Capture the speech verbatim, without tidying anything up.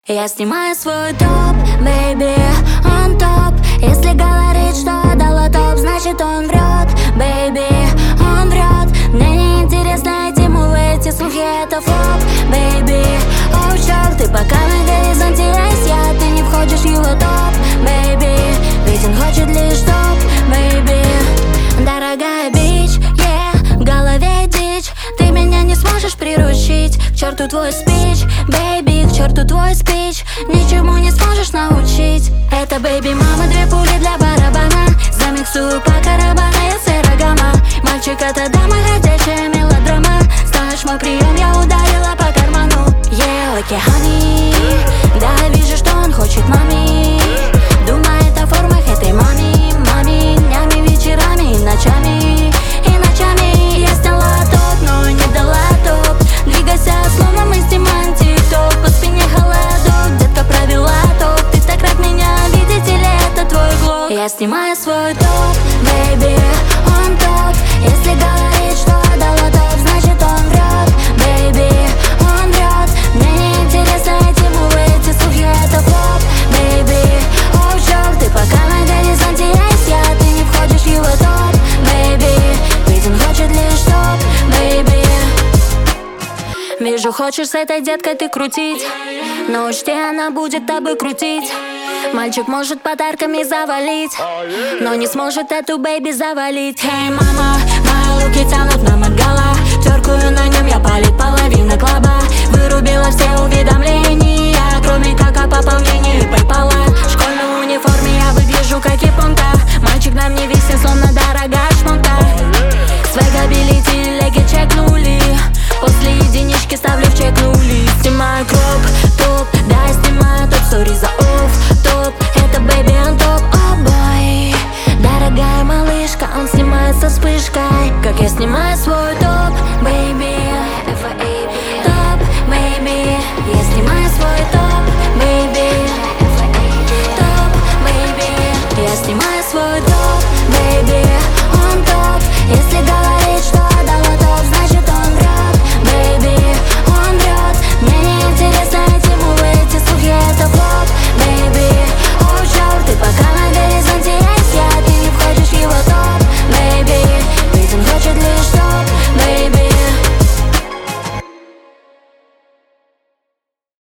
Я снимаю свой топ, бэйби, он топ. Если говорит, что дала топ, значит он врет, бэйби, он врет. Мне не интересно эти мувы, эти слухи, это флоп, бэйби. Оу, чёрт, ты пока на горизонте есть я, ты не входишь в его топ, бэйби. Ведь он хочет лишь топ, бэйби. Дорогая бич, yeah, в голове дичь. Ты меня не сможешь приручить. К черту твой спич, бэйби, к черту твой спич. Ничему не сможешь научить. Это бэйби мама, две пули для барабана. Замиксую по карабана, я сырогама. Мальчик это дама, ходячая мелодрама. Знаешь мой прием, я ударила по карману. Yeah, окей, honey. Да, вижу, что он хочет мами. Думает о формах этой мами, мами. Днями, вечерами и ночами. И ночами я сняла топ, но не дала топ. Двигайся, словно мы снимаем тик-ток. По спине холодок, детка провела топ. Ты так рад меня, видите ли, это твой глок. Я снимаю свой топ, бэйби, он топ. Если говорит, что дала топ, значит он врет, бэйби, он врет. Мне не интересно эти мувы, эти слухи, это флоп, бэйби. Оу, чёрт, ты пока на горизонте есть я, ты не входишь в его топ, бэйби. Ведь он хочет лишь топ, бэйби. Вижу, хочешь с этой деткой ты крутить, но учти, она будет тобой крутить. Мальчик может подарками завалить, но не сможет эту бэйби завалить. Эй, мама, мои руки тянут на мангала. Теркую на нем я палит половина клаба. Вырубила все уведомления,